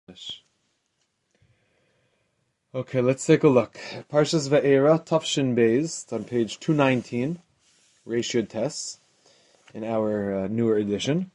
Okay, let's take a look. Parshas Ve'era, Tafshin Beis, on page 219, Reish Yud Tes, in our newer edition.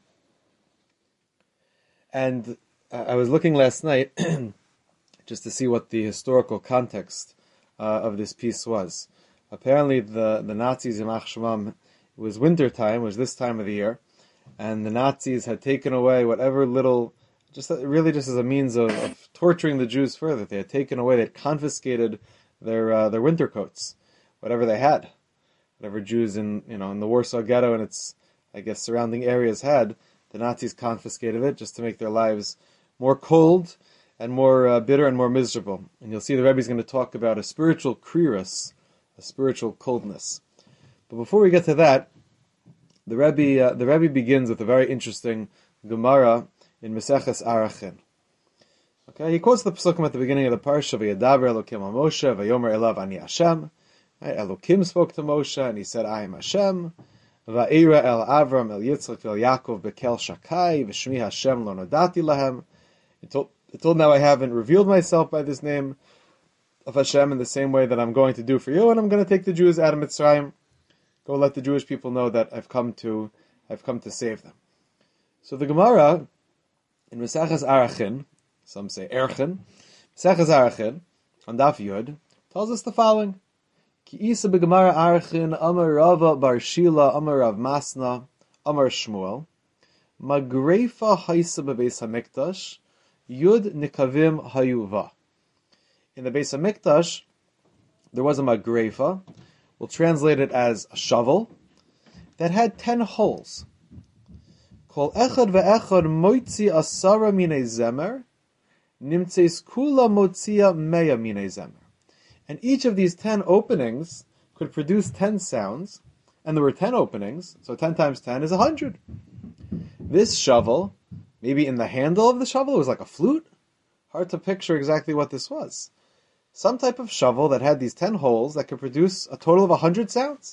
And I was looking last night just to see what the historical context of this piece was. Apparently, the Nazis, Yamach Shemam, it was winter time, it was this time of the year, and the Nazis had taken away whatever little, just as a means of torturing the Jews further. They had taken away, they had confiscated their winter coats, whatever they had, whatever Jews in the Warsaw Ghetto and its, I guess, surrounding areas had. The Nazis confiscated it just to make their lives more cold and more bitter and more miserable. And you'll see the Rebbe is going to talk about a spiritual kriras, a spiritual coldness. But before we get to that, the Rebbe begins with a very interesting Gemara in Maseches Arachin. Okay, he quotes the Pesukim at the beginning of the parsha, "V'yadaber Elokim al Moshe, v'yomer elav ani Hashem." Right? Elokim spoke to Moshe, and he said, "I am Hashem." Va'ira el Avram el Yitzchak el Yaakov bekel shakai v'shmi Hashem lo nodati lahem. Until now I haven't revealed myself by this name of Hashem in the same way that I'm going to do for you, and I'm going to take the Jews out of Mitzrayim. Go let the Jewish people know that I've come to save them. So the Gemara in Maseches Arachin, some say Erchin, Maseches Arachin on Daf Yud tells us the following: Ki isa beGemara Arachin Amar Rava Bar Shila Amar Rav Masna Amar Shmuel Magrefa Haisa beBeis Hamikdash Yud Nikavim Hayuva. In the Beis Hamikdash there was a magrefa. We'll translate it as a shovel that had 10 holes. Kol echad ve'echad moitzi asara minei zemer, nimtzeis kula motzia meya minei zemer. And each of these 10 openings could produce 10 sounds, and there were 10 openings, so 10 times 10 is 100. This shovel, maybe in the handle of the shovel, it was like a flute. Hard to picture exactly what this was. Some type of shovel that had these 10 holes that could produce a total of 100 sounds.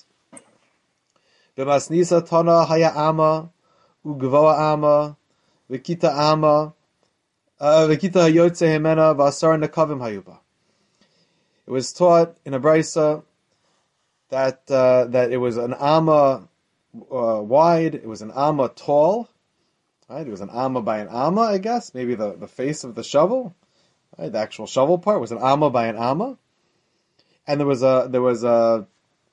B'masnisa tana haya ama, ugvoa ama, v'kita ama, v'kita hayotze hemena, v'asar nekavim hayuba. It was taught in a brisa that it was an amma wide, it was an amma tall, right? It was an amma by an amma, I guess, maybe the face of the shovel. Right, the actual shovel part was an amma by an amma, and there was a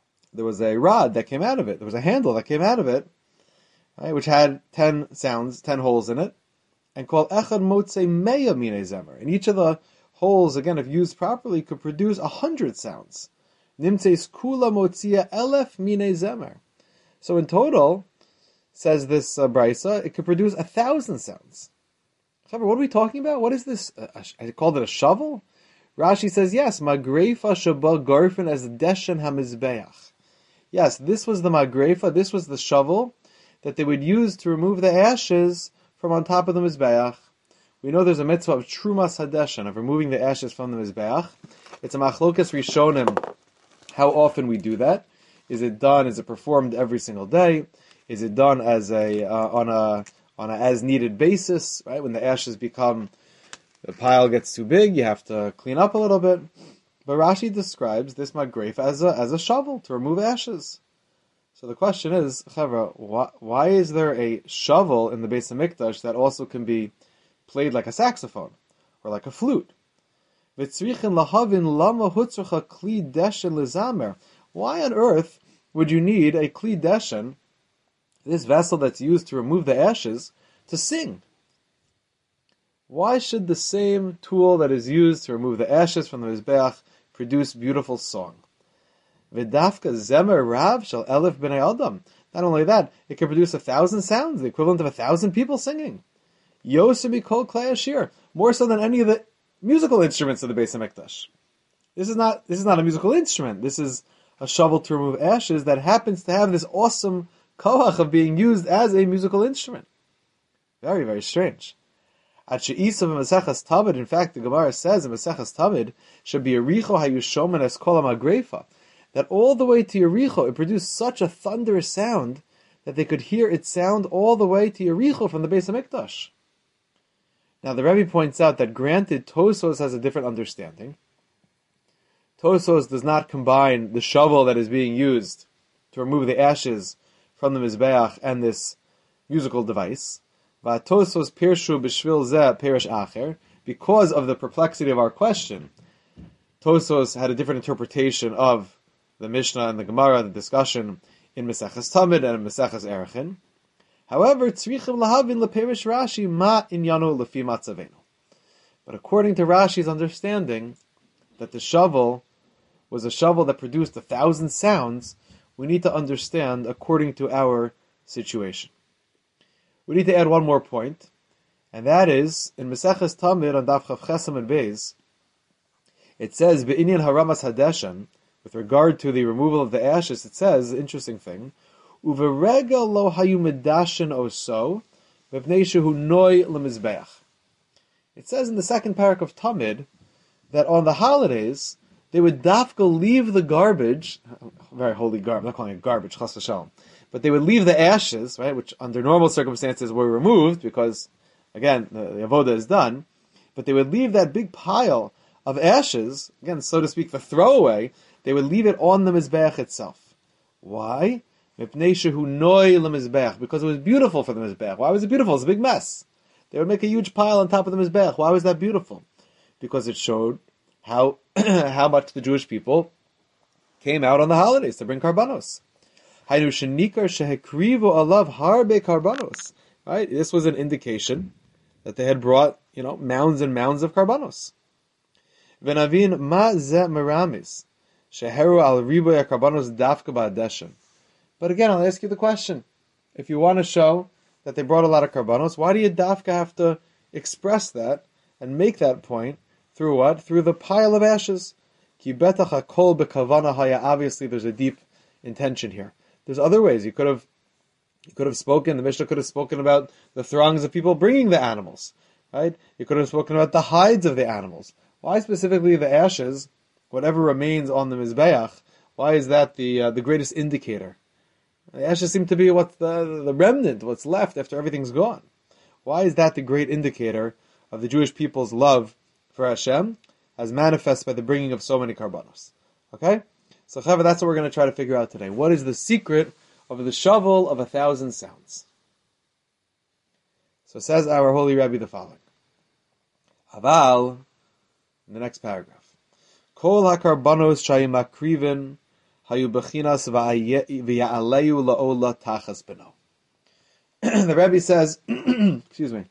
rod that came out of it. There was a handle that came out of it, right, which had 10 sounds, 10 holes in it, and called echad motze meya minei zemer. And each of the holes, again, if used properly, could produce 100 sounds. Nimtzeis kula motzia elef minei zemer. So in total, says this brisa, it could produce 1,000 sounds. What are we talking about? What is this? I called it a shovel? Rashi says, yes, magrefa shaba garfen as deshen hamizbeach. Yes, this was the magrefa, this was the shovel that they would use to remove the ashes from on top of the mizbeach. We know there's a mitzvah of trumas hadeshen, of removing the ashes from the mizbeach. It's a machlokas rishonim, how often we do that. Is it performed every single day? Is it done as on a as-needed basis, right? When the ashes the pile gets too big, you have to clean up a little bit. But Rashi describes this magrefa as a shovel to remove ashes. So the question is, Chavra, why is there a shovel in the Beis Hamikdash that also can be played like a saxophone or like a flute? Why on earth would you need a kli deshen, this vessel that's used to remove the ashes, to sing? Why should the same tool that is used to remove the ashes from the Mizbeach produce beautiful song? V'dafka zemer rav shel elef b'nei adam. Not only that, it can produce 1,000 sounds, the equivalent of 1,000 people singing. Yoser mikol klei hashir, more so than any of the musical instruments of the Beis Hamikdash. This is not a musical instrument. This is a shovel to remove ashes that happens to have this awesome koach of being used as a musical instrument. Very, very strange. At she'isa v'Maseches Tamid, in fact, the Gemara says in Maseches Tamid, should be Yericho hayushomen es kol magrefa, that all the way to Yericho it produced such a thunderous sound that they could hear its sound all the way to Yericho from the Beis Hamikdash. Now the Rebbe points out that granted Tosfos has a different understanding. Tosfos does not combine the shovel that is being used to remove the ashes from the Mizbeach and this musical device. Tosfos pirshu b'shvil zeh perish acher. Because of the perplexity of our question, Tosfos had a different interpretation of the Mishnah and the Gemara, the discussion in Meseches Tamid and in Meseches Erechim. However, tzrichim lahavin leperish Rashi ma inyanu lefi matzavenu. But according to Rashi's understanding, that the shovel was a shovel that produced 1,000 sounds, we need to understand according to our situation. We need to add one more point, and that is, in Meseches Tamid on Daf Chav Chesam and Beis, it says, Be'inyan haramas hadeshan, with regard to the removal of the ashes, it says, interesting thing, Uverega lo hayu medashin oso, mevnei shehu noi lemizbeach. It says in the second parak of Tamid, that on the holidays, they would dafka leave the garbage, very holy garbage, I'm not calling it garbage, chas v'shalom, but they would leave the ashes, right, which under normal circumstances were removed, because, again, the avoda is done, but they would leave that big pile of ashes, again, so to speak, the throwaway, they would leave it on the Mizbeach itself. Why? Because it was beautiful for the Mizbeach. Why was it beautiful? It's a big mess. They would make a huge pile on top of the Mizbeach. Why was that beautiful? Because it showed how how much the Jewish people came out on the holidays to bring karbanos. Right? This was an indication that they had brought, mounds and mounds of karbanos. V'navin ma zeh meramis sheheru al riboy karbanos dafka ba'adeshem. But again, I'll ask you the question: if you want to show that they brought a lot of karbanos, why do you dafka have to express that and make that point through what? Through the pile of ashes. Ki betach hakol bekavana haya. Obviously, there's a deep intention here. There's other ways you could have spoken. The Mishnah could have spoken about the throngs of people bringing the animals, right? You could have spoken about the hides of the animals. Why specifically the ashes? Whatever remains on the Mizbeach, why is that the greatest indicator? The ashes seem to be what's the remnant, what's left after everything's gone. Why is that the great indicator of the Jewish people's love for Hashem, as manifest by the bringing of so many karbanos? Okay? So, Chava, that's what we're going to try to figure out today. What is the secret of the shovel of 1,000 sounds? So says our holy Rebbe the following. Aval, in the next paragraph, Kol ha-karbanos shayim akrivin hayu bechinas v'ya'aleyu la'ola tachas beno. The Rebbe says, excuse me,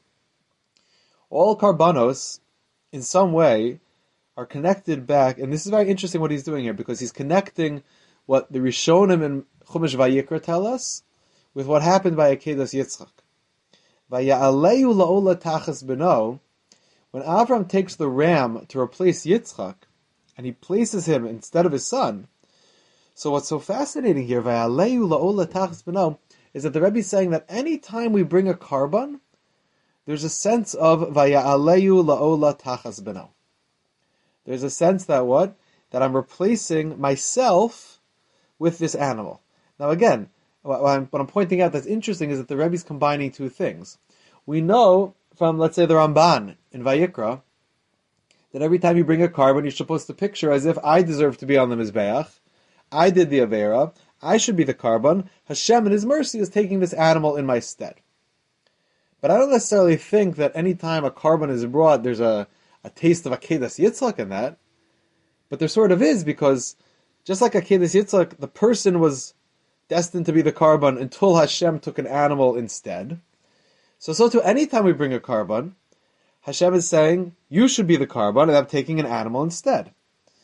all karbanos, in some way, are connected back, and this is very interesting what he's doing here, because he's connecting what the Rishonim and Chumash Vayikra tell us with what happened by Akedas Yitzchak. Vaya'aleyu la'ola tachas beno, when Avram takes the ram to replace Yitzchak, and he places him instead of his son, so what's so fascinating here, Vaya'aleyu la'ola tachas beno, is that the Rebbe is saying that any time we bring a karban, there's a sense of Vaya'aleyu la'ola tachas beno. There's a sense that what? That I'm replacing myself with this animal. Now again, what I'm pointing out that's interesting is that the Rebbe is combining two things. We know from, let's say, the Ramban in Vayikra, that every time you bring a karban, you're supposed to picture as if I deserve to be on the Mizbeach, I did the Avera, I should be the karban, Hashem in His mercy is taking this animal in my stead. But I don't necessarily think that any time a karban is brought, there's a taste of Akedas Yitzchak in that, but there sort of is, because just like Akedas Yitzchak, the person was destined to be the karban until Hashem took an animal instead. So too, anytime we bring a karban, Hashem is saying, you should be the karban, and I'm taking an animal instead.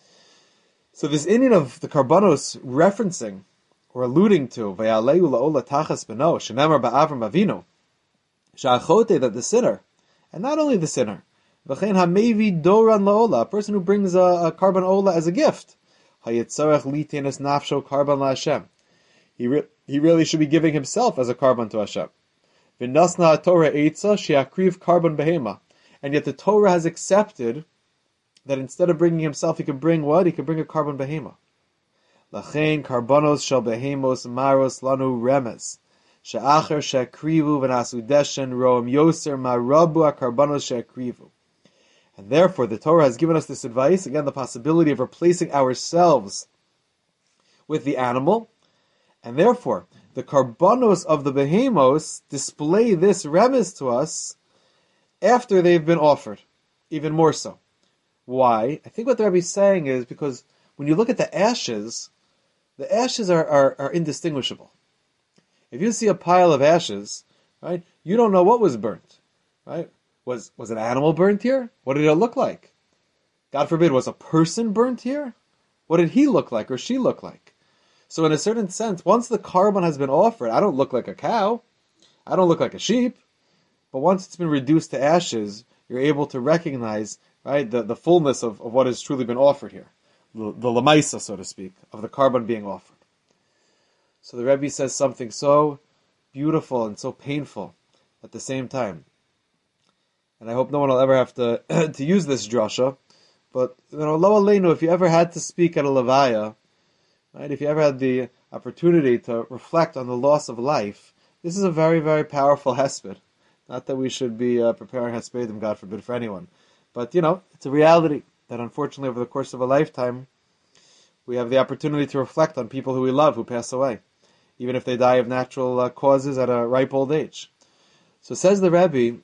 So this Indian of the karbanos referencing, or alluding to, Vaya'aleyu la'ola tachas beno, shenemar ba'avram avinu, sha'achote, that the sinner, and not only the sinner, v'chein ha'mevi doran la'ola, a person who brings a karban ola as a gift, hayitzarech litenes nafsho karban la'Hashem, he really should be giving himself as a karban to Hashem. V'nasna ha'torah eitza she'akriv karban behema, and yet the Torah has accepted that instead of bringing himself, he could bring what? He could bring a karban behema. Lachein karbanos shel behemos maros lanu remes, She'acher she'akrivu v'nasu deshen ro'em yoser ma'rabu ha'karbanos she'akrivu. And therefore, the Torah has given us this advice, again, the possibility of replacing ourselves with the animal, and therefore, the karbanos of the behemos display this remiss to us after they've been offered, even more so. Why? I think what the Rebbe is saying is because when you look at the ashes are indistinguishable. If you see a pile of ashes, right, you don't know what was burnt, right? Was an animal burnt here? What did it look like? God forbid, was a person burnt here? What did he look like or she look like? So in a certain sense, once the carbon has been offered, I don't look like a cow, I don't look like a sheep, but once it's been reduced to ashes, you're able to recognize, right, the fullness of what has truly been offered here. The lemaisa, so to speak, of the carbon being offered. So the Rebbe says something so beautiful and so painful at the same time. And I hope no one will ever have to to use this drasha, but lo aleinu, if you ever had to speak at a levaya, right, if you ever had the opportunity to reflect on the loss of life, this is a very, very powerful hesped. Not that we should be preparing hespedim, God forbid, for anyone, but it's a reality that unfortunately over the course of a lifetime, we have the opportunity to reflect on people who we love, who pass away, even if they die of natural causes at a ripe old age. So says the Rebbe,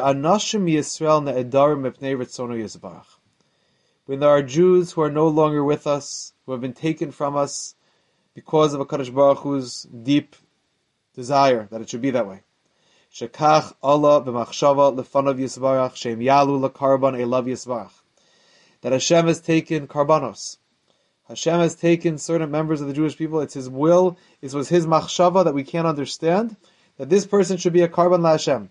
when there are Jews who are no longer with us, who have been taken from us because of a Kadosh Baruch Hu's deep desire that it should be that way. Shekach Allah b'machshava lefanav Yisbarach shem yalu lekarban elav Yisbarach. That Hashem has taken karbanos. Hashem has taken certain members of the Jewish people. It's His will. It was His machshava that we can't understand, that this person should be a karban laHashem.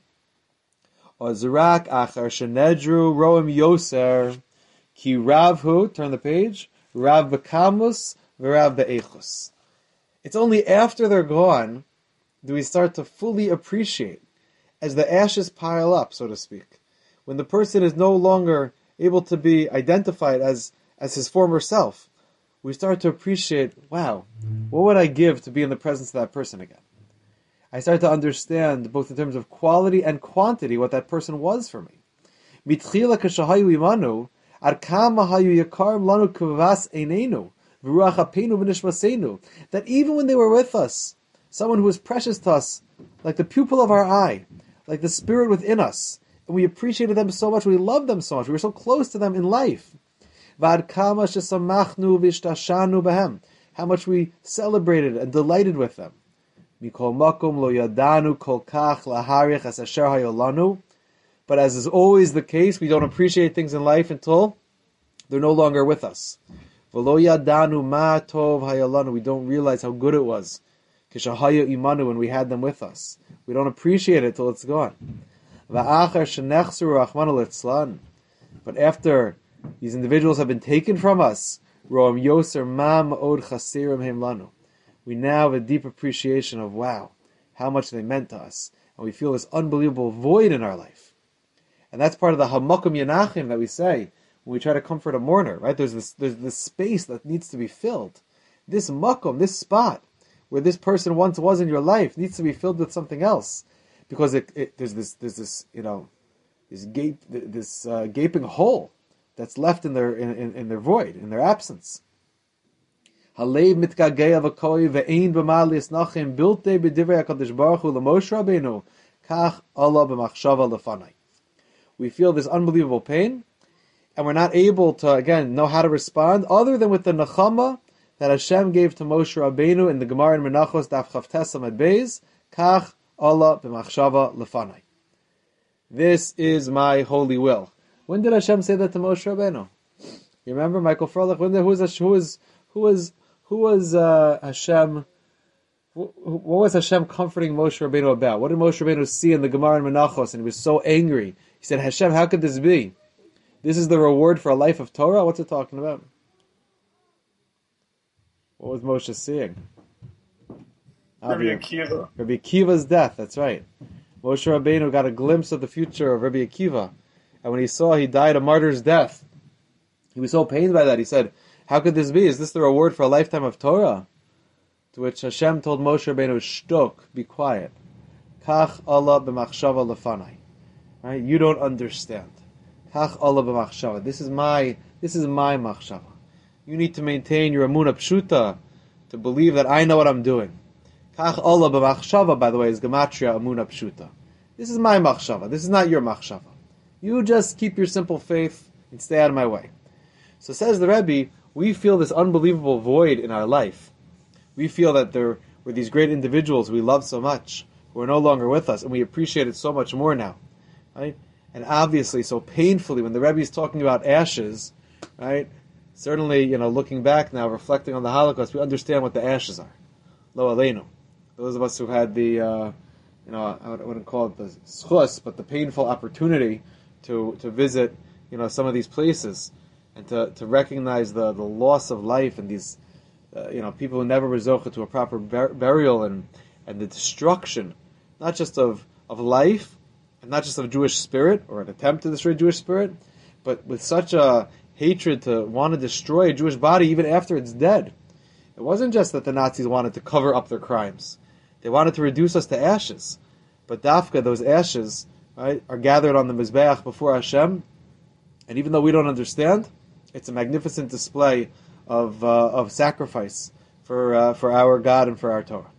Ozurak achar shenedru roem yoser ki ravhu, turn the page, rav bekamus v'rav be'echus. It's only after they're gone do we start to fully appreciate, as the ashes pile up, so to speak, when the person is no longer able to be identified as his former self, we start to appreciate, wow, what would I give to be in the presence of that person again? I start to understand, both in terms of quality and quantity, what that person was for me. Mitchila kashahayu imanu, arkama hayu yakarim lanu kavas einenu, v'ruach apenu v'nishmasenu, that even when they were with us, someone who was precious to us, like the pupil of our eye, like the spirit within us, and we appreciated them so much, we loved them so much, we were so close to them in life. V'adkama shesamachnu v'ishtashanu behem, how much we celebrated and delighted with them. Mikol makom lo yadanu kol kach laharich as asher hayolanu. But as is always the case, we don't appreciate things in life until they're no longer with us. V'lo yadanu ma tov hayolanu. We don't realize how good it was. Kishahaya imanu, when we had them with us. We don't appreciate it till it's gone. Va'achar shenechsu rachmanu litzlan. But after these individuals have been taken from us, roam yoser ma ma'od chasirim him lanu. We now have a deep appreciation of, wow, how much they meant to us. And we feel this unbelievable void in our life. And that's part of the hamakom yanachim that we say when we try to comfort a mourner, right? There's this space that needs to be filled. This makom, this spot, where this person once was in your life, needs to be filled with something else. Because there's this gaping hole that's left in their void, in their absence. Halev mitgagei avakoi ve'ein b'malis nachim bilte b'divrei HaKadosh Baruch Hu l'Moshe Rabbeinu kach Allah b'machshava lefanai. We feel this unbelievable pain, and we're not able to, again, know how to respond other than with the nechama that Hashem gave to Moshe Rabbeinu in the Gemara in Menachos Daf Chavtes Amud Beis, kach Allah b'machshava lefanai. This is my holy will. When did Hashem say that to Moshe Rabbeinu? You remember, Michael Froelich? Who was Hashem? What was Hashem comforting Moshe Rabbeinu about? What did Moshe Rabbeinu see in the Gemara in Menachos? And he was so angry. He said, Hashem, how could this be? This is the reward for a life of Torah? What's it talking about? What was Moshe seeing? Rabbi Akiva. Rabbi Akiva's death, that's right. Moshe Rabbeinu got a glimpse of the future of Rabbi Akiva. And when he saw he died a martyr's death, he was so pained by that. He said, how could this be? Is this the reward for a lifetime of Torah? to which Hashem told Moshe Rabbeinu, "Shtok, be quiet. Kach Allah b'machshava lefanai." Right? You don't understand. Kach Allah b'machshava. This is my machshava. You need to maintain your emunah pshuta, to believe that I know what I'm doing. Kach Allah b'machshava, by the way, is gematria emunah pshuta. This is my machshava. This is not your machshava. You just keep your simple faith and stay out of my way. So says the Rebbe, we feel this unbelievable void in our life. We feel that there were these great individuals we love so much who are no longer with us, and we appreciate it so much more now, right? And obviously, so painfully, when the Rebbe is talking about ashes, right? Certainly, looking back now, reflecting on the Holocaust, we understand what the ashes are. Lo aleinu. Those of us who had the, I wouldn't call it the schus, but the painful opportunity to visit, some of these places, and to recognize the loss of life and these, people who never were zocheh to a proper burial and the destruction, not just of life, and not just of Jewish spirit, or an attempt to destroy Jewish spirit, but with such a hatred to want to destroy a Jewish body even after it's dead. It wasn't just that the Nazis wanted to cover up their crimes. They wanted to reduce us to ashes. But dafka, those ashes, right, are gathered on the Mizbeach before Hashem, and even though we don't understand, it's a magnificent display of sacrifice for our God and for our Torah.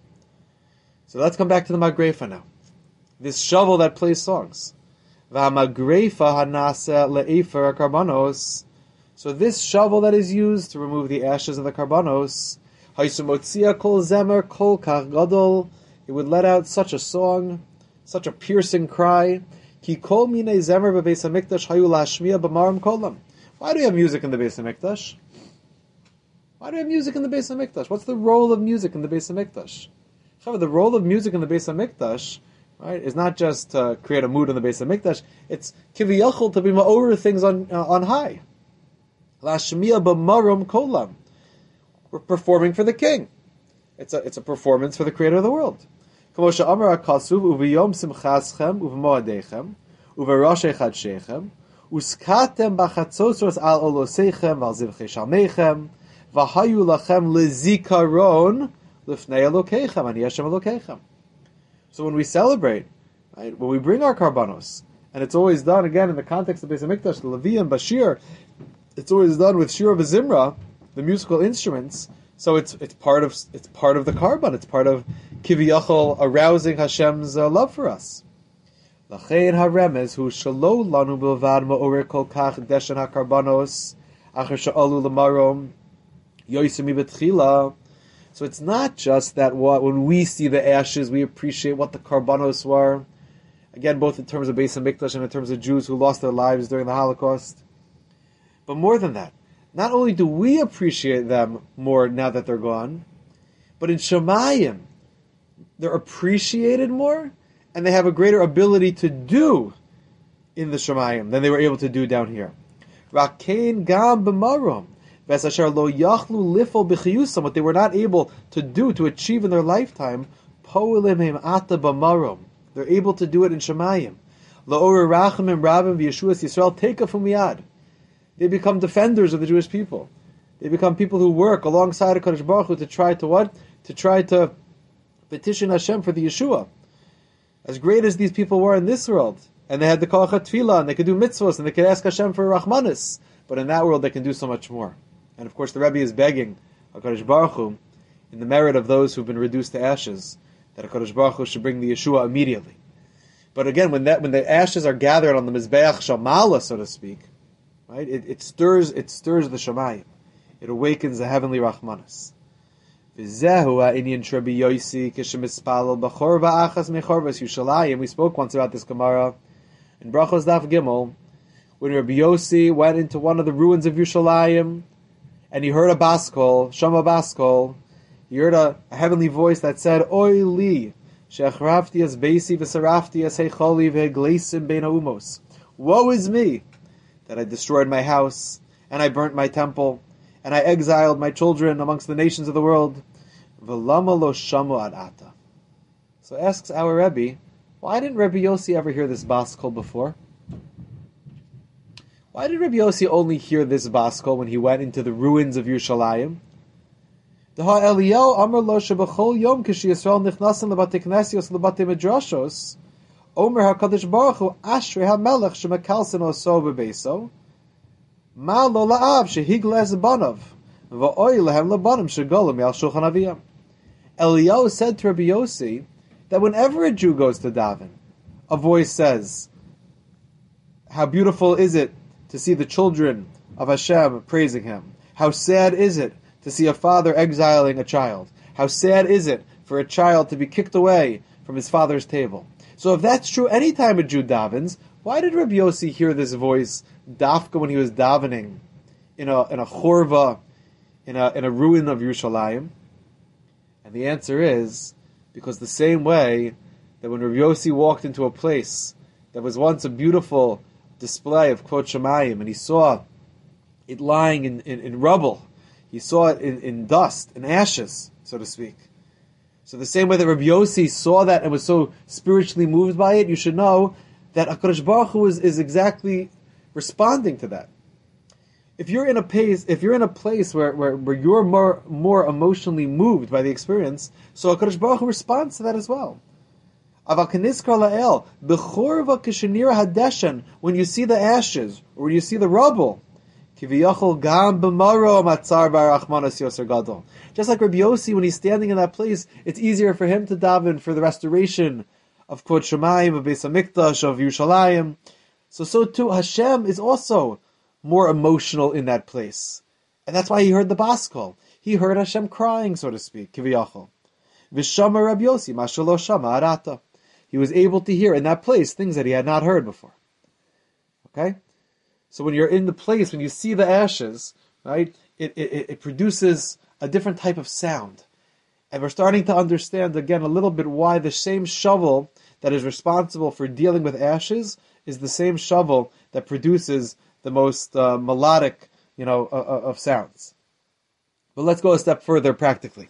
So let's come back to the Magrefa now. This shovel that plays songs. V'hamagrefa hanasa le'efer karbanos. So this shovel that is used to remove the ashes of the karbanos, haisumotzia kol zemer kol kach gadol, it would let out such a song, such a piercing cry. Ki kol minei zemer bebeis hamikdash hayu lashmiya b'maram kolam. Why do we have music in the Beis Hamikdash? Why do we have music in the Beis Hamikdash? What's the role of music in the Beis Hamikdash? The role of music in the Beis Hamikdash, right, is not just to create a mood in the Beis Hamikdash. It's kiviyachol, to be ma'orer things on high. Lashmiya b'maram kolam. We're performing for the king. It's a performance for the Creator of the world. K'moshe amar HaKasuv uv'yom simchaschem uv'moadechem uv'roshei chadshechem uskatem b'chatzosros al oloseichem v'al zivchei shalmeichem v'hayu lachem lezikaron lifnei elokeichem ani Hashem elokeichem. So when we celebrate, right, when we bring our karbanos, and it's always done again in the context of Beis Hamikdash, the Levium, Bashir, it's always done with Shir v'Zimra, the musical instruments. So it's part of the karban. It's part of kiviyachol arousing Hashem's love for us. Lachein haremez hu shalo lanu bilvad ma'orer kol kach deshen hakarbanos acher sha'alu lamarom yoisemi betchila. So it's not just that when we see the ashes, we appreciate what the karbanos were. Again, both in terms of Beis Hamikdash and in terms of Jews who lost their lives during the Holocaust. But more than that, not only do we appreciate them more now that they're gone, but in Shemayim, they're appreciated more, and they have a greater ability to do in the Shemayim than they were able to do down here. Rakein gam b'marom. What they were not able to do, to achieve in their lifetime, they're able to do it in Shemayim. They become defenders of the Jewish people. They become people who work alongside HaKadosh Baruch Hu to try to what? To try to petition Hashem for the Yeshua. As great as these people were in this world, and they had the Koach HaTfilah, and they could do mitzvahs, and they could ask Hashem for Rahmanis, but in that world they can do so much more. And of course the Rebbe is begging HaKadosh Baruch Hu, in the merit of those who've been reduced to ashes, that HaKadosh Baruch Hu should bring the Yeshua immediately. But again, when the ashes are gathered on the Mizbeach Shamala, so to speak, right, it stirs the Shemayim. It awakens the heavenly Rahmanas. We spoke once about this Gemara in Brachos Daf Gimel, when Rabbi Yossi went into one of the ruins of Yerushalayim, and he heard a baskol, Shama baskol. He heard a heavenly voice that said, "Oy li, she'achrafti as beisi v'sarafti as heicholi v'egleisim bein ha'umos." Woe is me, that I destroyed my house, and I burnt my temple, and I exiled my children amongst the nations of the world. V'lama lo shamu ad ata. So asks our Rebbe, why didn't Rebbe Yossi ever hear this baskol before? Why did Rebbe Yossi only hear this baskol when he went into the ruins of Yerushalayim? Deha Eliyahu Amar Lo Shebachol Yom Kishi Yisrael Nichnasim Lebate Knesios Lebate Midrashos Omer HaKadosh Baruch Hu Ashrei HaMelech Shemekalsin Oso Bebeso Ma Lo La'av Shehigles Banav V'Oy Lehem Lebanim Shegolim Yal Shulchan Aviyam. Eliyahu said to Rabbi Yossi that whenever a Jew goes to daven, a voice says, how beautiful is it to see the children of Hashem praising Him? How sad is it to see a father exiling a child? How sad is it for a child to be kicked away from his father's table? So if that's true anytime a Jew davens, why did Rabbi Yossi hear this voice dafka when he was davening in a chorva, in a ruin of Yerushalayim? And the answer is because the same way that when Rabbi Yossi walked into a place that was once a beautiful display of Kvod Shemayim, and he saw it lying in rubble, he saw it in dust, in ashes, so to speak. So the same way that Rabbi Yossi saw that and was so spiritually moved by it, you should know that HaKadosh Baruch Hu is exactly responding to that. If you're in a place where you're more emotionally moved by the experience, so HaKadosh Baruch Hu responds to that as well. When you see the ashes, or when you see the rubble, just like Rabbi Yossi, when he's standing in that place, it's easier for him to daven for the restoration of Kvod Shemayim, of Beis HaMikdash, of Yerushalayim. So too, Hashem is also more emotional in that place. And that's why he heard the Baskol. He heard Hashem crying, so to speak, Kiviyachol. V'shama Rabbi Yossi, mashalo shama arata. He was able to hear in that place things that he had not heard before. Okay? So when you're in the place, when you see the ashes, right, it produces a different type of sound. And we're starting to understand again a little bit why the same shovel that is responsible for dealing with ashes is the same shovel that produces the most melodic, of sounds. But let's go a step further practically.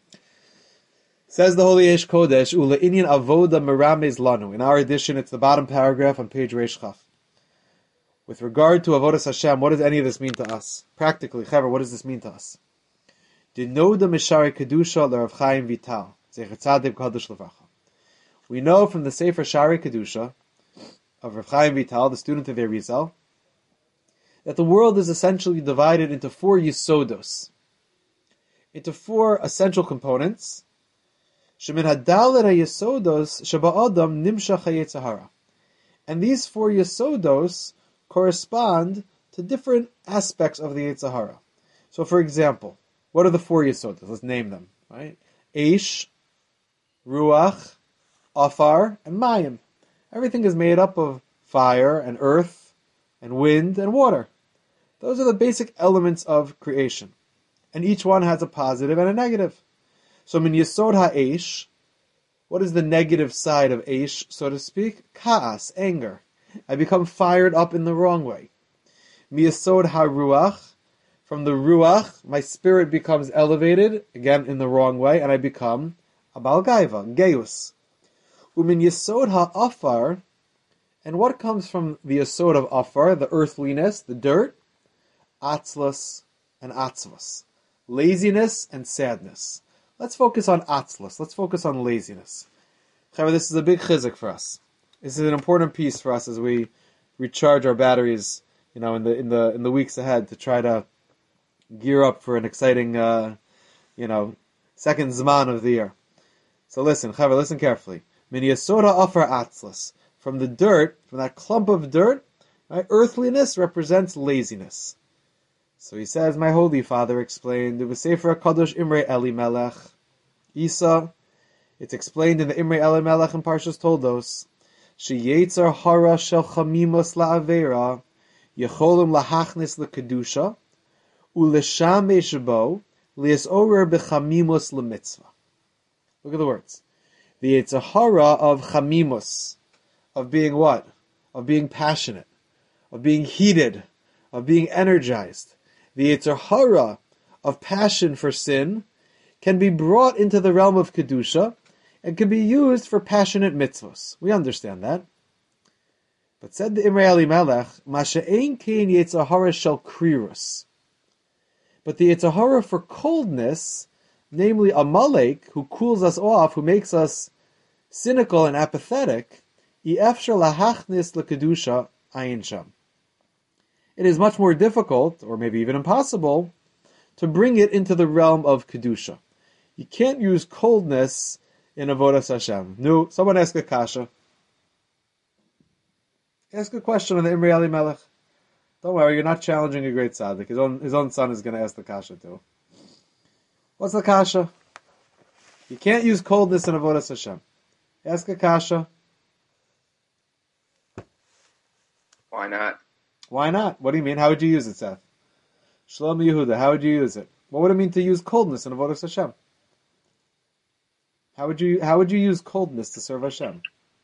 Says the Holy Eish Kodesh, Ule'inyan avoda meramez lanu. In our edition, it's the bottom paragraph on page Reish Chaf. With regard to avodas Hashem, what does any of this mean to us? Practically, Chaver, what does this mean to us? Dinoda mishari kedusha l'Rav Chaim Vital, zecher tzadik kadosh levacha. We know from the Sefer Shari Kedusha of Rav Chaim Vital, the student of Arizal, that the world is essentially divided into 4 yisodos, into 4 essential components. Shemin hadalet hayisodos sheba'adam nimshach hayetzer hara. And these 4 yisodos correspond to different aspects of the Yetzer Hara. So for example, what are the 4 yisodos? Let's name them, right? Eish, Ruach, Afar, and Mayim. Everything is made up of fire and earth and wind and water. Those are the basic elements of creation. And each one has a positive and a negative. So min yesod ha'esh, what is the negative side of eish, so to speak? Ka'as, anger. I become fired up in the wrong way. Mi yesod ha'ruach, from the ruach, my spirit becomes elevated, again in the wrong way, and I become a Baal Gaiva, Geus. Umin yesod ha'afar, and what comes from the yesod of afar, the earthliness, the dirt? Atzlus and atzvus. Laziness and sadness. Let's focus on atzlus. Let's focus on laziness. This is a big chizuk for us. This is an important piece for us as we recharge our batteries, in the weeks ahead to try to gear up for an exciting, second Zman of the year. So listen carefully. Min yasoda afar atzlus. From the dirt, from that clump of dirt, right, earthliness represents laziness. So he says, my Holy Father explained, the Sefer HaKadosh Imrei Eli Melech, Isa, it's explained in the Imrei Eli Melech in Parshas Toldos, She Yetzer Hara Shel Chamimos La'avera, Yecholim Lahachnis L'Kedusha, U'Lesham Eshbo, Li'esorer B'Chamimos L'Mitzvah. Look at the words. The Yetzer Hara of Chamimos, of being what? Of being passionate, of being heated, of being energized. The Yetzer Hara of passion for sin can be brought into the realm of Kedusha and can be used for passionate mitzvos. We understand that. But said the Imrei Eli Melech, Masha'ein kein Yetzer Hara shel krirus. But the Yetzer Hara for coldness, namely Amalek, who cools us off, who makes us cynical and apathetic, it is much more difficult, or maybe even impossible, to bring it into the realm of Kedusha. You can't use coldness in Avodas Hashem. No, someone ask a kasha. Ask a question on the Imri Ali Melech. Don't worry, you're not challenging a great tzaddik. His own son is going to ask the kasha too. What's the kasha? You can't use coldness in Avodas Hashem. Ask a kasha. Why not? Why not? What do you mean? How would you use it, Seth? Shlomo Yehuda, how would you use it? What would it mean to use coldness in Avodas Hashem? How would you use coldness to serve Hashem?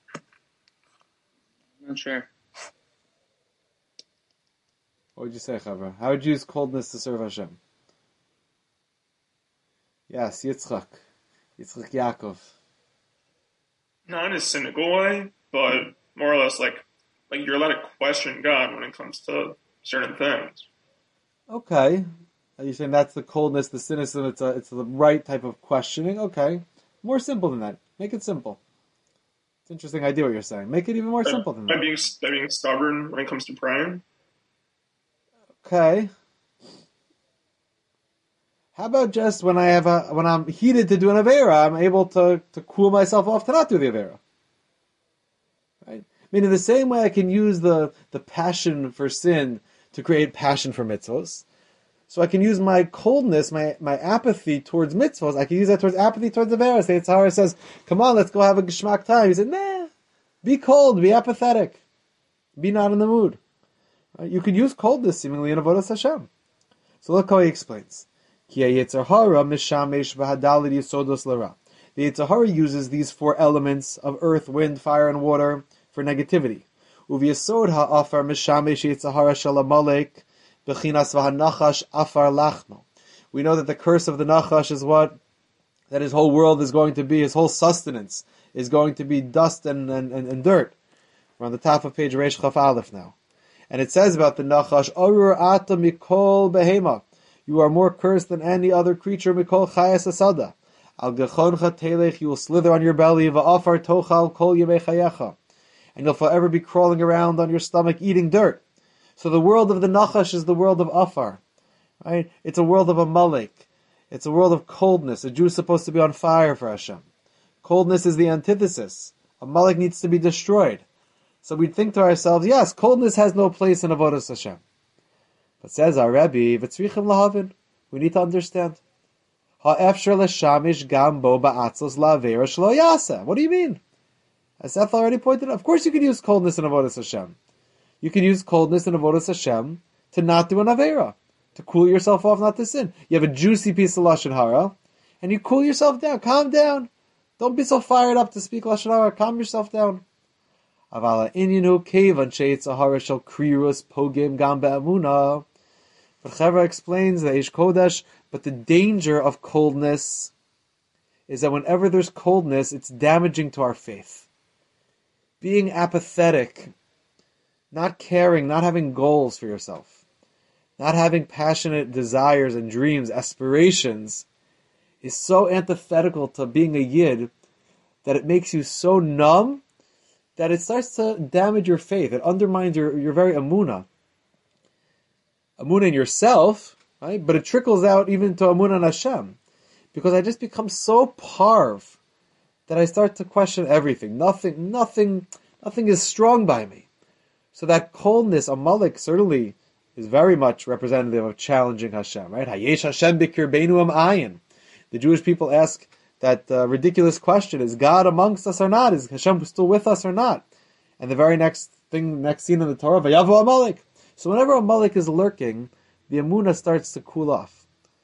I'm not sure. What would you say, Chavra? How would you use coldness to serve Hashem? Yes, Yitzchak Yaakov. Not in a cynical way, but more or less like you're allowed to question God when it comes to certain things. Okay. Are you saying that's the coldness, the cynicism, it's the right type of questioning? Okay. More simple than that. Make it simple. It's an interesting idea what you're saying. Make it even more simple than that. By being stubborn when it comes to praying? Okay. How about just when I'm heated to do an Avera, I'm able to cool myself off to not do the Avera? Right? I mean, in the same way I can use the passion for sin to create passion for mitzvos. So I can use my coldness, my apathy towards mitzvos, I can use that towards apathy towards Avera. Say, Tzahara says, come on, let's go have a geshmak time. He said, nah, be cold, be apathetic. Be not in the mood. Right? You could use coldness seemingly in Avodas Hashem. So look how he explains. The Yitzhahara uses these four elements of earth, wind, fire, and water for negativity. We know that the curse of the Nachash is what? That his whole world is going to be, his whole sustenance is going to be dust and dirt. We're on the top of page Reish Chaf Aleph now. And it says about the Nachash, Arur ata mikol behema. You are more cursed than any other creature, mikol chayas asada. Al gechoncha telech, you will slither on your belly, va'afar tochal kol yemei chayecha. And you'll forever be crawling around on your stomach eating dirt. So the world of the Nachash is the world of Afar. Right? It's a world of Amalek. It's a world of coldness. A Jew is supposed to be on fire for Hashem. Coldness is the antithesis. Amalek needs to be destroyed. So we think to ourselves, yes, coldness has no place in Avodas Hashem. But says our Rebbe, V'tzrichim lahavin, we need to understand. Ha'efshar l'shamish gambo ba'atzos la'avera shlo yasa. What do you mean? As Seth already pointed out, of course you can use coldness in Avodas Hashem. You can use coldness in Avodas Hashem to not do an Avera, to cool yourself off not to sin. You have a juicy piece of Lashon Hara, and you cool yourself down, calm down. Don't be so fired up to speak Lashon Hara, calm yourself down. Avala inyinu kevan sheitz Hara shel krius pogim gam be'amuna. But Chevra explains that Eish Kodesh, but the danger of coldness is that whenever there's coldness, it's damaging to our faith. Being apathetic, not caring, not having goals for yourself, not having passionate desires and dreams, aspirations, is so antithetical to being a Yid that it makes you so numb that it starts to damage your faith. It undermines your very Amunah. Amunah in yourself, right? But it trickles out even to Amunah in Hashem. Because I just become so parv that I start to question everything. Nothing is strong by me. So that coldness, Amalek, certainly is very much representative of challenging Hashem, right? Hayesh Hashem b'kirbeinu am ayin. The Jewish people ask that ridiculous question, is God amongst us or not? Is Hashem still with us or not? And the very next scene in the Torah, Vayavu Amalek. So whenever Amalek is lurking, the Amunah starts to cool off.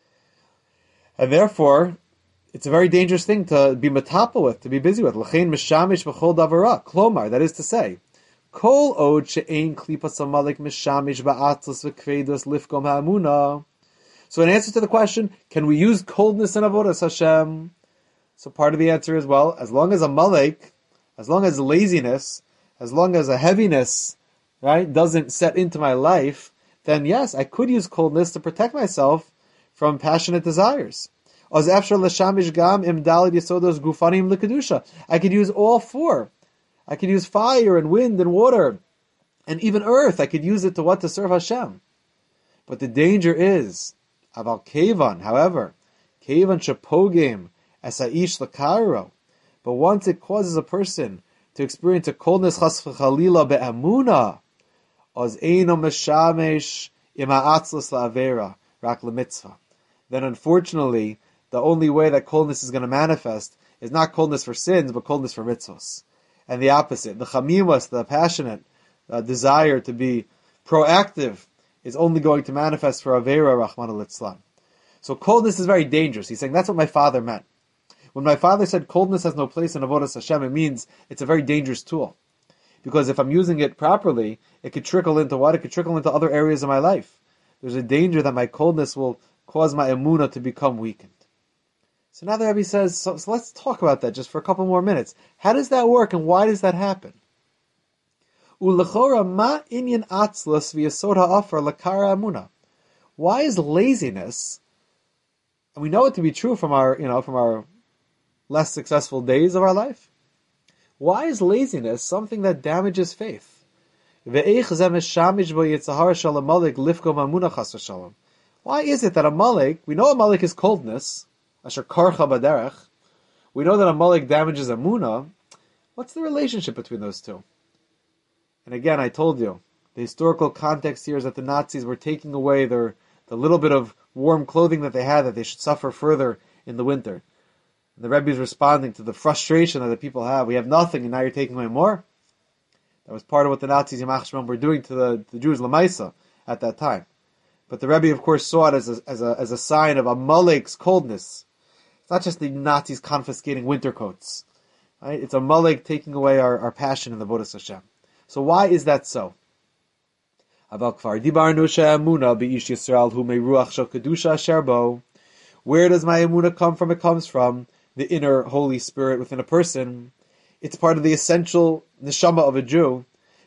And therefore, it's a very dangerous thing to be metapel with, to be busy with. L'chein mishamish v'chol davara. Klomar, that is to say, kol od she'ein klipas Amalek mishamish ba'atzos v'kvedus lifkom ha'amunah. So in answer to the question, can we use coldness in Avodas Hashem? So part of the answer is, well, as long as Amalek, as long as laziness, as long as a heaviness, right, doesn't set into my life, then yes, I could use coldness to protect myself from passionate desires. Oz efshar l'shamish gam im daled yesodos gufanim l'kedusha. I could use all four. I could use fire and wind and water and even earth. I could use it to what? To serve Hashem. But the danger is, aval kevan, however, kevan shapogim as haish l'karo. But once it causes a person to experience a coldness chas v'chalila be'amuna, oz eino meshamesh im ha'atzlus la'avera rak l'mitzvah. Then unfortunately, the only way that coldness is going to manifest is not coldness for sins, but coldness for mitzvahs. And the opposite, the chamimas, the passionate desire to be proactive, is only going to manifest for avera Rahman al-Islam. So coldness is very dangerous. He's saying that's what my father meant. When my father said coldness has no place in avodas Hashem, it means it's a very dangerous tool. Because if I'm using it properly, it could trickle into what? It could trickle into other areas of my life. There's a danger that my coldness will cause my emunah to become weakened. So now the Rebbe says, so let's talk about that just for a couple more minutes. How does that work and why does that happen? Ulechora ma inyan atzlus v'yasod ha'afar lakara amuna. Why is laziness, and we know it to be true from our less successful days of our life, why is laziness something that damages faith? Why is it that a malik, we know a malik is coldness, asher karcha baderech, we know that a malik damages amuna. What's the relationship between those two? And again, I told you, the historical context here is that the Nazis were taking away the little bit of warm clothing that they had, that they should suffer further in the winter. And the Rebbe is responding to the frustration that the people have. We have nothing, and now you're taking away more. That was part of what the Nazis Yamach Shemam were doing to the Jews Lamaisa at that time. But the Rebbe, of course, saw it as a sign of a Malik's coldness. It's not just the Nazis confiscating winter coats. Right? It's a Malik taking away our passion in the Avodas Hashem. So why is that so? Where does my emunah come from? It comes from the inner Holy Spirit within a person. It's part of the essential neshama of a Jew.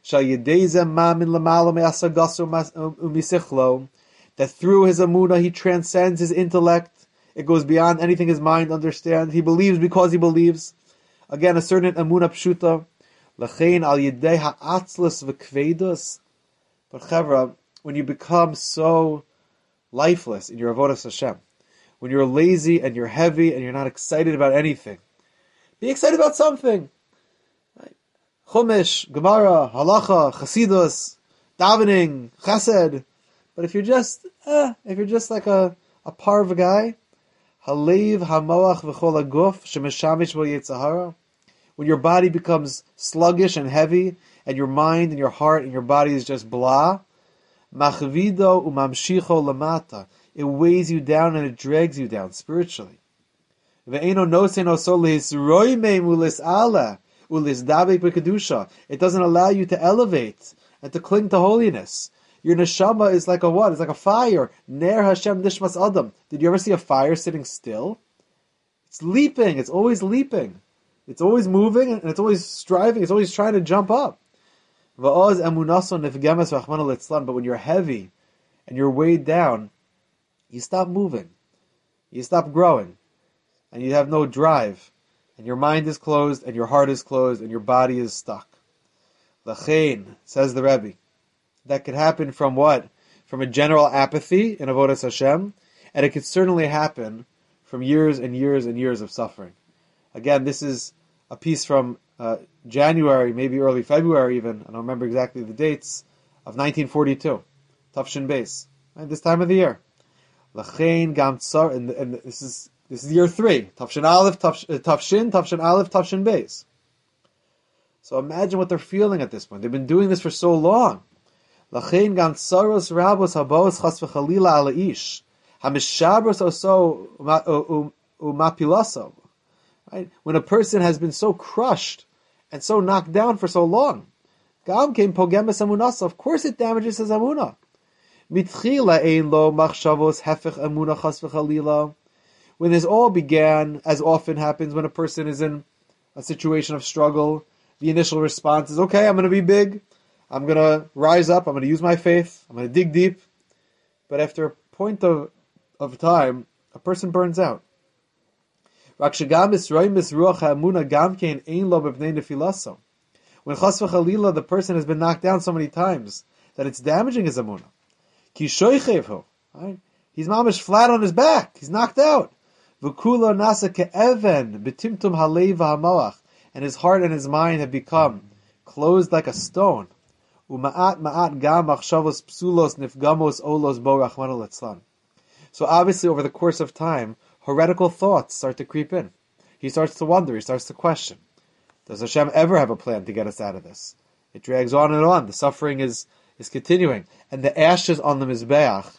That through his emunah he transcends his intellect. It goes beyond anything his mind understands. He believes because he believes. Again, a certain emunah pshuta. L'chein al yedei ha'atzlus v'kveidus. But Chevra, when you become so lifeless in your avodas Hashem, when you're lazy and you're heavy and you're not excited about anything, be excited about something. Right? Chumash, Gemara, Halacha, Chasidus, davening, Chesed. But if you're just like a parv guy, Halev hamoach v'chol haguf shemeshamish bo yitzahara. When your body becomes sluggish and heavy, and your mind and your heart and your body is just blah, machvido umamshicho lamata. It weighs you down and it drags you down spiritually. It doesn't allow you to elevate and to cling to holiness. Your neshama is like a what? It's like a fire. Ner Hashem nishmas adam. Did you ever see a fire sitting still? It's leaping. It's always leaping. It's always moving and it's always striving. It's always trying to jump up. But when you're heavy and you're weighed down, you stop moving. You stop growing. And you have no drive. And your mind is closed and your heart is closed and your body is stuck. L'chein, says the Rebbe, that could happen from what? From a general apathy in avodas Hashem, and it could certainly happen from years and years and years of suffering. Again, this is a piece from January, maybe early February even, I don't remember exactly the dates, of 1942, Tafshin Beis, right, this time of the year. L'chein gam tsar, and this is year 3, Tafshin Aleph, Tafshin Aleph, Tafshin Beis. So imagine what they're feeling at this point. They've been doing this for so long. L'chein gam tsaros rabos habos chas v'chalila ala ish hamishabros oso umapilaso. Right? When a person has been so crushed and so knocked down for so long, Gam came pogemes amunasa. Of course, it damages his amunah. Mitchila ein lo machshavos hefech amunah chas v'chalila. When this all began, as often happens when a person is in a situation of struggle, the initial response is, okay, I'm going to be big, I'm going to rise up, I'm going to use my faith, I'm going to dig deep. But after a point of time, a person burns out. Rak shegam Yisroim Ruach ha'amuna gamkein ein lo b'bnei nefilaso. When chas v'chalila, the person has been knocked down so many times that it's damaging his amuna. Ki shoichevhu, right? He's mamish flat on his back. He's knocked out. V'kula nasa ke'even b'timtum halev ha'moach, and his heart and his mind have become closed like a stone. U'ma'at ma'at gam machshavos psulos nifgamos olos bo rachmana litzlan. So obviously, over the course of time, heretical thoughts start to creep in. He starts to wonder. He starts to question. Does Hashem ever have a plan to get us out of this? It drags on and on. The suffering is continuing. And the ashes on the Mizbeach,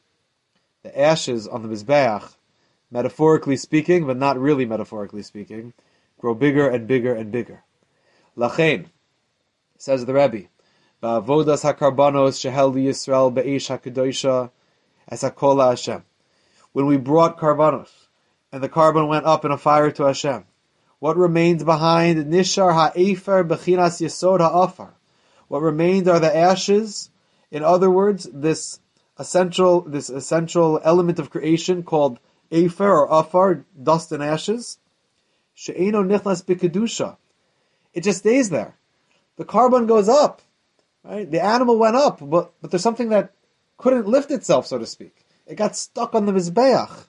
metaphorically speaking, but not really metaphorically speaking, grow bigger and bigger and bigger. Lachein, says the Rebbe, Ba'avodas hakarbanos shehel Yisrael be'esh hakadoisha as hakola Hashem. When we brought karbanos, and the carbon went up in a fire to Hashem, what remains behind? Nishar ha'efer bechinas yesod ha'afar. What remained are the ashes. In other words, this essential element of creation called efer or afar, dust and ashes. She'eno nichnas b'kedusha. It just stays there. The carbon goes up, right? The animal went up, but there's something that couldn't lift itself, so to speak. It got stuck on the mizbeach.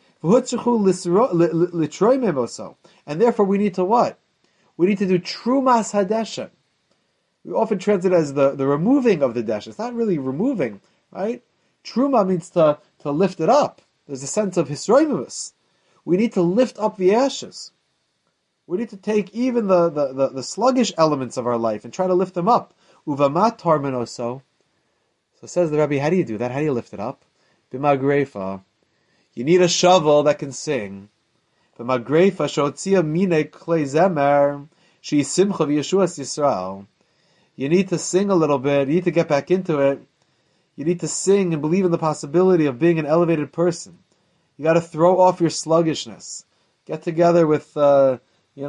And therefore we need to what? We need to do trumas hadeshen. We often translate it as the removing of the desh. It's not really removing, right? Truma means to lift it up. There's a sense of hisroimus. We need to lift up the ashes. We need to take even the sluggish elements of our life and try to lift them up. Uvamat tarmenoso. So says the Rebbe, how do you do that? How do you lift it up? B'magrefa. You need a shovel that can sing. B'magrefa shotzia mine klei zemer she simcha v'yeshuas Yisrael. You need to sing a little bit. You need to get back into it. You need to sing and believe in the possibility of being an elevated person. You got to throw off your sluggishness. Get together with some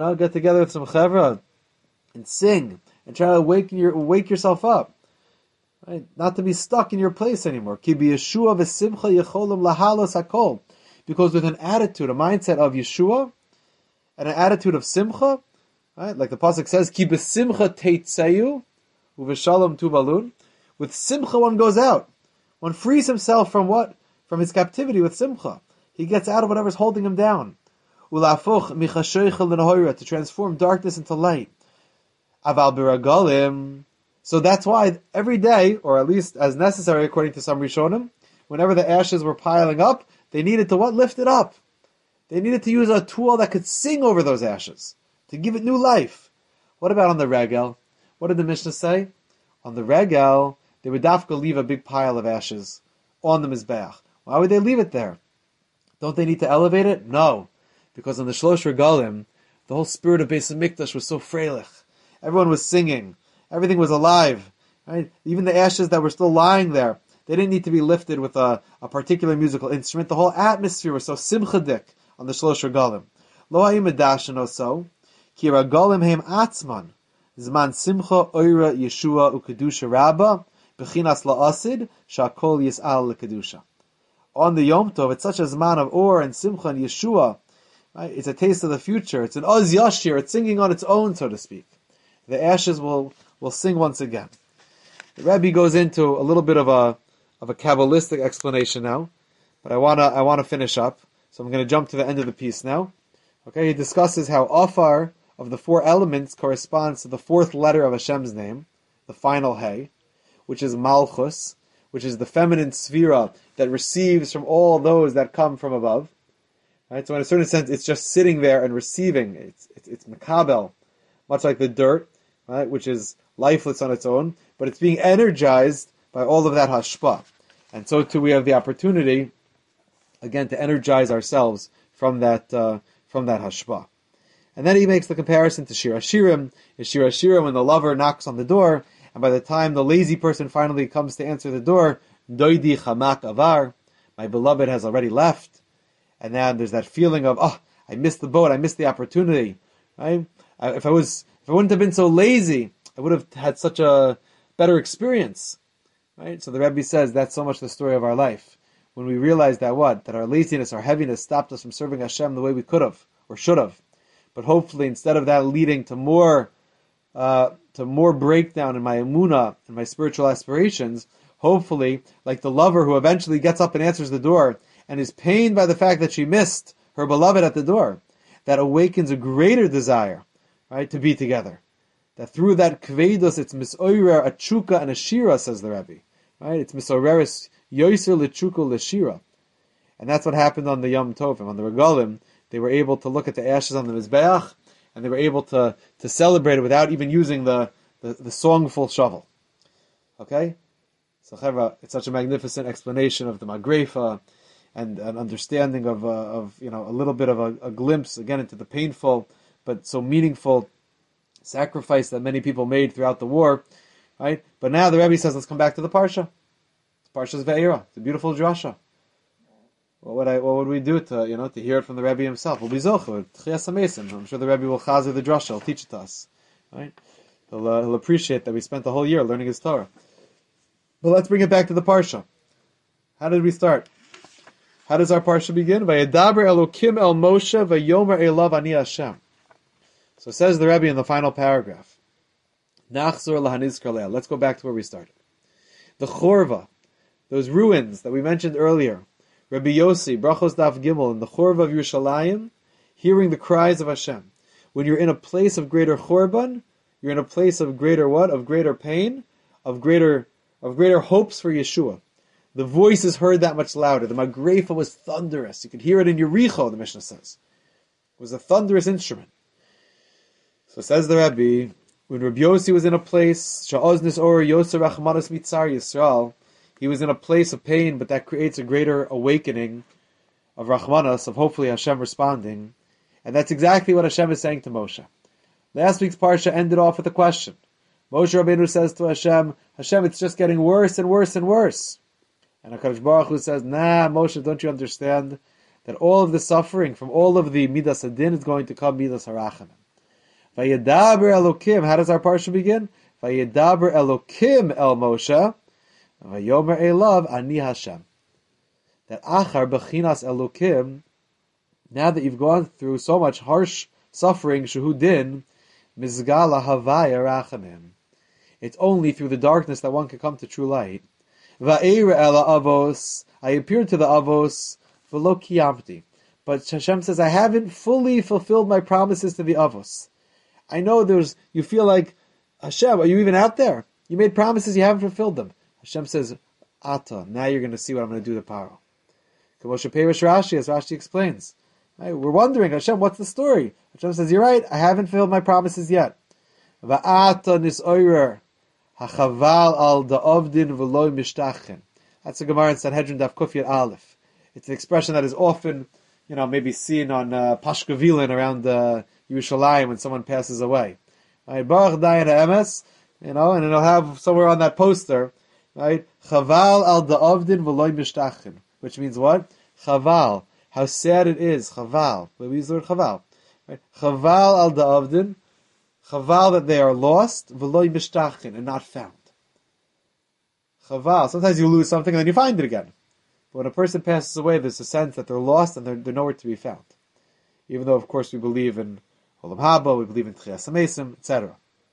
chevra and sing and try to wake yourself up. Right? Not to be stuck in your place anymore. Ki b'Yeshua v'simcha yecholim lahalos hakol. Because with an attitude, a mindset of Yeshua, and an attitude of simcha, right? Like the pasuk says, Ki b'simcha teitzeyu u'v'shalom tuvalun. With simcha one goes out. One frees himself from what? From his captivity with simcha. He gets out of whatever's holding him down. Ulafoch michashoichel l'nehoira, to transform darkness into light. Aval b'ragalim. So that's why every day, or at least as necessary according to some Rishonim, whenever the ashes were piling up, they needed to what? Lift it up. They needed to use a tool that could sing over those ashes, to give it new life. What about on the regel? What did the Mishnah say? On the regel, they would dafka leave a big pile of ashes on the Mizbeach. Why would they leave it there? Don't they need to elevate it? No. Because on the Shlosh Regalim, the whole spirit of Beis HaMikdash was so freilich. Everyone was singing. Everything was alive. Right? Even the ashes that were still lying there, they didn't need to be lifted with a particular musical instrument. The whole atmosphere was so simchadik on the Shlosh Regalim. Lo ha'im edashin oso, ki regalim heim atzman, zman simcha oira Yeshua u'kedusha rabba, b'chinas la'asid, sha'kol yis'al l'kedusha. On the Yom Tov, it's such a zman of or and simcha and Yeshua. Right? It's a taste of the future. It's an oz yashir. It's singing on its own, so to speak. The ashes will sing once again. The Rebbe goes into a little bit of a Kabbalistic explanation now, but I wanna finish up. So I'm going to jump to the end of the piece now. Okay, he discusses how Afar of the four elements corresponds to the fourth letter of Hashem's name, the final Hey, which is Malchus, which is the feminine sphera that receives from all those that come from above. Right? So in a certain sense, it's just sitting there and receiving. It's makabel, much like the dirt, right, which is lifeless on its own, but it's being energized by all of that hashpa. And so too we have the opportunity, again, to energize ourselves from that hashpa. And then he makes the comparison to Shir Hashirim. In Shir Hashirim, when the lover knocks on the door, and by the time the lazy person finally comes to answer the door, Doidi chamak avar, my beloved has already left. And then there's that feeling of, I missed the boat, I missed the opportunity. Right? If I wouldn't have been so lazy, I would have had such a better experience. Right? So the Rebbe says that's so much the story of our life. When we realize that our laziness, our heaviness stopped us from serving Hashem the way we could have, or should have. But hopefully, instead of that leading to more breakdown in my emunah and my spiritual aspirations, hopefully, like the lover who eventually gets up and answers the door and is pained by the fact that she missed her beloved at the door, that awakens a greater desire, right, to be together. That through that kvedos, it's misoirer a tshuka and a shira, says the Rebbe. Right? It's misoreris yoiser lechuka leshira. And that's what happened on the Yom Tovim, on the Regalim. They were able to look at the ashes on the Mizbeach, and they were able to celebrate it without even using the songful shovel. Okay? So Chevra, it's such a magnificent explanation of the Magrefa, and an understanding of a little bit of a glimpse, again, into the painful, but so meaningful sacrifice that many people made throughout the war, right? But now the Rebbe says, let's come back to the Parsha. Parsha's Ve'era. It's a beautiful drasha. What would we do to hear it from the Rebbe himself? We'll be zocher. Tchias HaMesim. I'm sure the Rebbe will chazer the drasha. He'll teach it to us, right? He'll appreciate that we spent the whole year learning his Torah. But let's bring it back to the Parsha. How did we start? How does our Parsha begin? Vayedaber Elokim el Moshe vayomer elav ani Hashem. So says the Rebbe in the final paragraph. Nachzor lahanizkar le'el. Let's go back to where we started. The Chorva, those ruins that we mentioned earlier. Rabbi Yossi, Brachos Daf Gimel, in the Chorva of Yerushalayim, hearing the cries of Hashem. When you're in a place of greater Chorban, you're in a place of greater what? Of greater pain, of greater hopes for Yeshua. The voice is heard that much louder. The Magrefa was thunderous. You could hear it in Yericho, the Mishnah says. It was a thunderous instrument. So says the Rebbe, when Rabbi Yossi was in a place, Sha'oznis or Yosef Rachmanos Mitzar Yisrael, he was in a place of pain, but that creates a greater awakening of Rachmanos, of hopefully Hashem responding. And that's exactly what Hashem is saying to Moshe. Last week's Parsha ended off with a question. Moshe Rabbeinu says to Hashem, it's just getting worse and worse and worse. And HaKadosh Baruch Hu says, nah, Moshe, don't you understand that all of the suffering from all of the Midas Adin is going to come Midas Harachamim. Vayedaber Elokim, how does our Parsha begin? Vayedaber Elokim el Moshe, Vayomer elav ani Hashem. That Achar Bechinas Elokim, now that you've gone through so much harsh suffering, Shehu Din, Mizgala Havaya Rachamim. It's only through the darkness that one can come to true light. Va'era ela avos, I appeared to the avos, v'lo kiyamti. But Hashem says, I haven't fully fulfilled my promises to the avos. I know you feel like, Hashem, are you even out there? You made promises, you haven't fulfilled them. Hashem says, Ata, now you're going to see what I'm going to do to Paro. K'moshe Perish Rashi, as Rashi explains. Right? We're wondering, Hashem, what's the story? Hashem says, you're right, I haven't fulfilled my promises yet. Va'ata nisoirer, hachaval al da'ovdin v'loi mishtachin. That's a Gemara in Sanhedrin Daf Kufiyat Aleph. It's an expression that is often, maybe seen on Pashkavilin around Yerushalayim when someone passes away. Right? Baruch Dayan Ha'emes, and it'll have somewhere on that poster, right? Chaval al da'ovdin v'loi mishtachin. Which means what? Chaval. How sad it is. Chaval. We use the word chaval. Right? Chaval al da'ovdin. Chaval that they are lost, v'loi mishtachin, and not found. Chaval. Sometimes you lose something and then you find it again. But when a person passes away, there's a sense that they're lost and they're nowhere to be found. Even though, of course, we believe in Olam Haba, we believe in Tchias HaMesim, etc.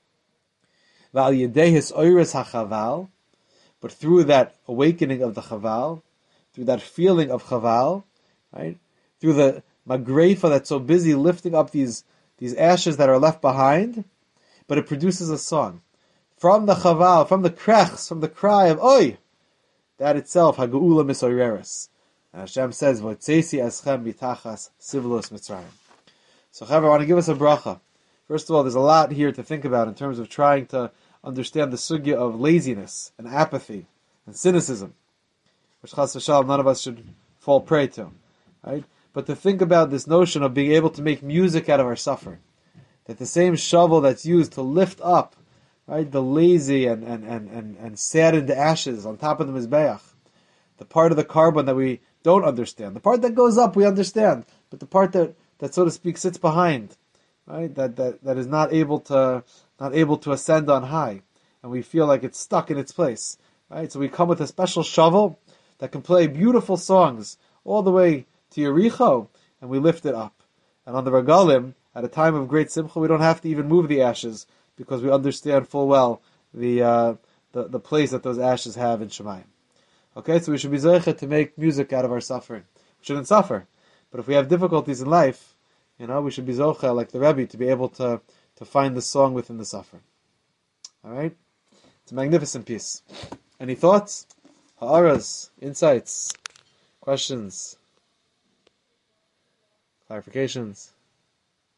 V'al yedei his oires hachaval, but through that awakening of the chaval, through that feeling of chaval, right? Through the magrefa that's so busy lifting up these ashes that are left behind, but it produces a song. From the chaval, from the krechs, from the cry of Oy, that itself, hageula misoireres. And Hashem says, V'otzesi eschem mitachas sivlos Mitzrayim. So Chaver, I want to give us a bracha. First of all, there's a lot here to think about in terms of trying to understand the sugya of laziness and apathy and cynicism, which chas v'shalom none of us should fall prey to, right? But to think about this notion of being able to make music out of our suffering, that the same shovel that's used to lift up, right, the lazy and saddened ashes on top of the mizbeach, the part of the carbon that we don't understand, the part that goes up we understand, but the part that so to speak sits behind, right, that is not able to ascend on high, and we feel like it's stuck in its place, right? So we come with a special shovel that can play beautiful songs all the way to Yericho, and we lift it up. And on the Regalim, at a time of great simcha, we don't have to even move the ashes because we understand full well the place that those ashes have in Shemayim. Okay, so we should be zoche to make music out of our suffering. We shouldn't suffer, but if we have difficulties in life, we should be zoche like the Rebbe to be able to find the song within the suffering. All right, it's a magnificent piece. Any thoughts, ha'aras, insights, questions, clarifications?